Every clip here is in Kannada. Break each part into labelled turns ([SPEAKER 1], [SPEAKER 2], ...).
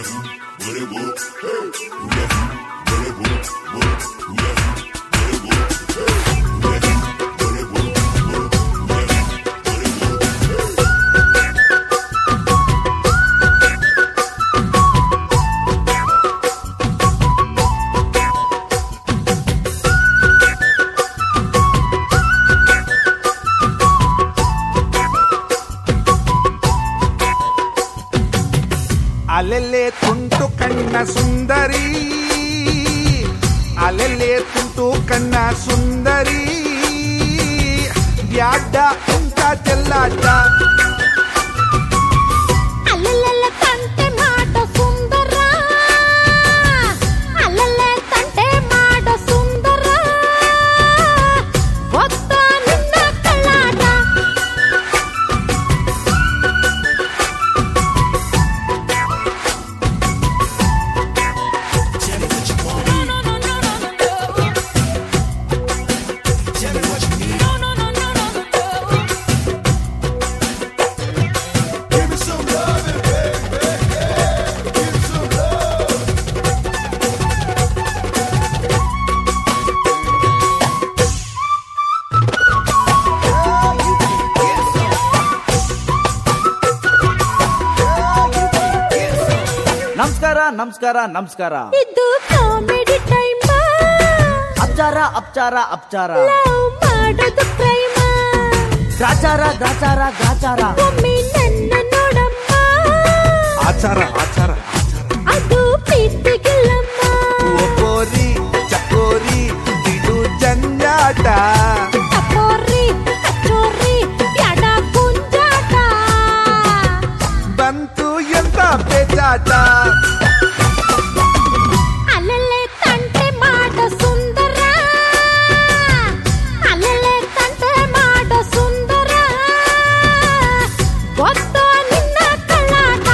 [SPEAKER 1] ಅಲೆಲೆ ತುಂಟು ಕಣ್ಣ ಸುಂದರಿ, ಅಲೆಲೆ ತುಂಟು ಕಣ್ಣ ಸುಂದರಿ, ಬ್ಯಾಡ ಇಂಥ ಚೆಲ್ಲಾಟ.
[SPEAKER 2] ಅಲ್ಲಲ್ಲ ತಂಟೆ ಮಾಡೋ ಸುಂದರ, ಅಲ್ಲಲ್ಲ ತಂಟೆ ಮಾಡೋ ಸುಂದರ, ಗೊತ್ತ ನಿನ್ನ ಕಳ್ಳಾಟ.
[SPEAKER 3] ನಮಸ್ಕಾರ ನಮಸ್ಕಾರ ನಮಸ್ಕಾರ.
[SPEAKER 2] ಇದು ಕಾಮಿಡಿ ಟೈಮ್,
[SPEAKER 3] ಅಪ್ಚಾರ ಅಪ್ಚಾರ ಅಪ್ಚಾರ,
[SPEAKER 2] ಲವ್ ಮಾಡೋದು ಕ್ರೈಮ,
[SPEAKER 3] ಗ್ರಾಚಾರ ಗ್ರಾಚಾರ ಗ್ರಾಚಾರ,
[SPEAKER 2] ಒಮ್ಮೆ ನನ್ನ ನೋಡಮ್ಮ,
[SPEAKER 1] ಆಚಾರ ಆಚಾರ
[SPEAKER 2] ಅದು ಪ್ರೀತಿಗಿಲ್ಲಮ್ಮ.
[SPEAKER 1] ಒಕೋರಿ ಚಕೋರಿ ಇದು ಜಂಜಾಟ,
[SPEAKER 2] ಟಪೋರಿ ಕಚೋರಿ ಬ್ಯಾಡ ಗುಂಜಾಟ,
[SPEAKER 1] ಬಂತು ಎಂತ ಪೇಚಾಟ.
[SPEAKER 2] ಅಲ್ಲಲ್ಲೇ ತಂಟೆ ಮಾಡೋ ಸುಂದರ, ಅಲ್ಲಲ್ಲೇ ತಂಟೆ ಮಾಡೋ ಸುಂದರ, ಗೊತ್ತೋ ನಿನ್ನ ಕಳ್ಳಾಟ.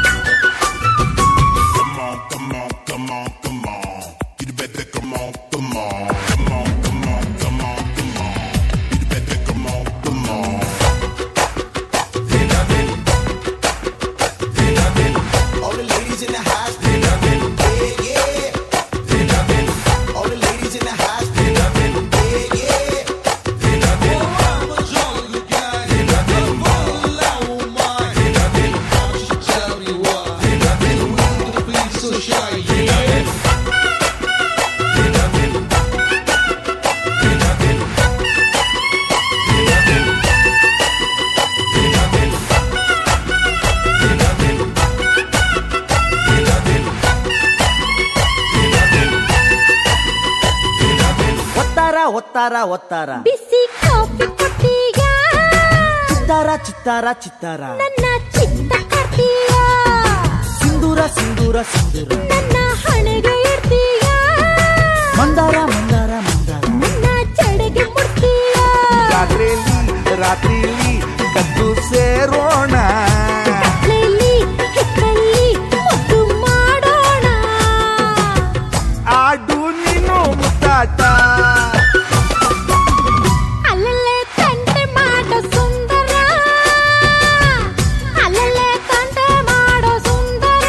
[SPEAKER 3] ಒತ್ತಾರ ಒತ್ತಾರ,
[SPEAKER 2] ಬಿಸಿ ಕಾಫಿ ಕೊಟ್ಟೀಗ,
[SPEAKER 3] ಚಿತ್ತಾರ ಚಿತ್ತಾರ ಚಿತ್ತಾರ,
[SPEAKER 2] ನನ್ನ ಚಿತ್ತ ಕರ್ತೀಯ,
[SPEAKER 3] ಸಿಂಧೂರ ಸಿಂಧೂರ ಸಿಂಧೂರ,
[SPEAKER 2] ನನ್ನ ಹಣೆಗೆ ಇರ್ತೀಯ,
[SPEAKER 3] ಮಂದಾರ ಮಂದಾರ ಮಂದಾರ,
[SPEAKER 2] ನನ್ನ ಜಡೆಗೆ ಮುಡ್ತೀಯ.
[SPEAKER 1] ರಾತ್ರಿಲಿ ಕದ್ದು ಸೇರೋಣ,
[SPEAKER 2] ಕತ್ಲೆಯಲ್ಲಿ ಹಿತ್ತಲ್ಲಿ ಮುದ್ದು ಮಾಡೋಣ,
[SPEAKER 1] ಆಡು ನೀನು ಮುತ್ತಾಟ.
[SPEAKER 2] ಅಲ್ಲಲ್ಲೇ ತಂಟೆ ಮಾಡೋ ಸುಂದರ, ಅಲ್ಲಲ್ಲೇ ತಂಟೆ ಮಾಡೋ ಸುಂದರ,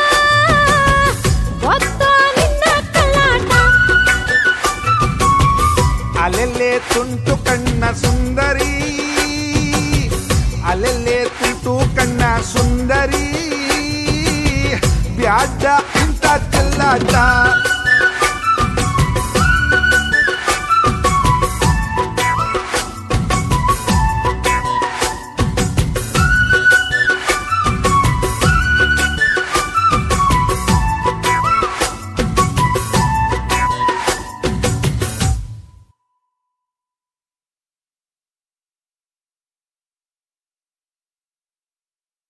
[SPEAKER 2] ಗೊತ್ತೋ ನಿನ್ನ ಕಳ್ಳಾಟ.
[SPEAKER 1] ಅಲೆಲೆ ತುಂಟು ಕಣ್ಣ ಸುಂದರಿ, ಅಲೆಲೆ ತುಂಟು ಕಣ್ಣ ಸುಂದರಿ, ಬ್ಯಾಡ ಇಂಥ ಚೆಲ್ಲಾಟ.